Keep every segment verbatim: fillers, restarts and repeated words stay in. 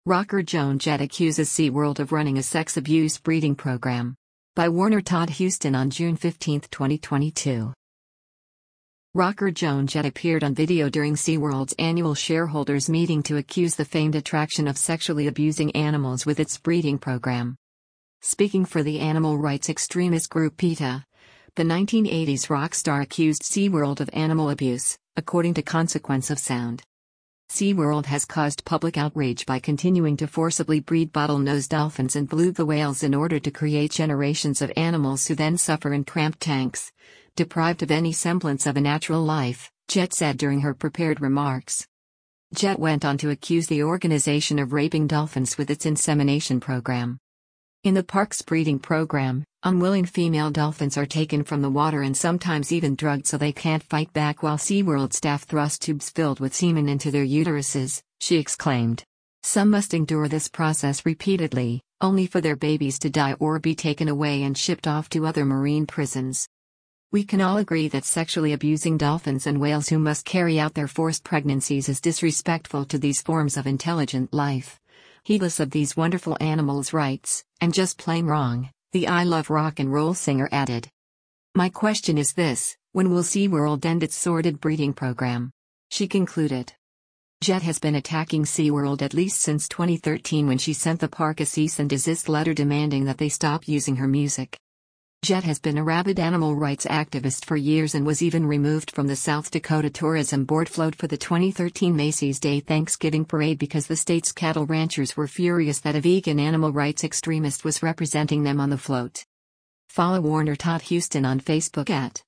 Rocker Joan Jett accuses SeaWorld of running a sex abuse breeding program. By Warner Todd Huston on June fifteenth, twenty twenty-two. Rocker Joan Jett appeared on video during SeaWorld's annual shareholders meeting to accuse the famed attraction of sexually abusing animals with its breeding program. Speaking for the animal rights extremist group PETA, the nineteen eighties rock star accused SeaWorld of animal abuse, according to Consequence of Sound. SeaWorld has caused public outrage by continuing to forcibly breed bottlenose dolphins and beluga whales in order to create generations of animals who then suffer in cramped tanks, deprived of any semblance of a natural life, Jett said during her prepared remarks. Jett went on to accuse the organization of raping dolphins with its insemination program. In the park's breeding program, unwilling female dolphins are taken from the water and sometimes even drugged so they can't fight back while SeaWorld staff thrust tubes filled with semen into their uteruses, she exclaimed. Some must endure this process repeatedly, only for their babies to die or be taken away and shipped off to other marine prisons. We can all agree that sexually abusing dolphins and whales who must carry out their forced pregnancies is disrespectful to these forms of intelligent life. Heedless of these wonderful animals' rights, and just plain wrong, the I Love Rock and Roll singer added. My question is this: when will SeaWorld end its sordid breeding program? She concluded. Jett has been attacking SeaWorld at least since twenty thirteen when she sent the park a cease and desist letter demanding that they stop using her music. Jett has been a rabid animal rights activist for years and was even removed from the South Dakota Tourism Board float for the twenty thirteen Macy's Day Thanksgiving Parade because the state's cattle ranchers were furious that a vegan animal rights extremist was representing them on the float. Follow Warner Todd Huston on Facebook at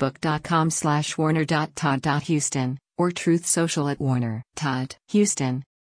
facebook.com slash warner.todd.huston or Truth Social at Warner Todd Huston.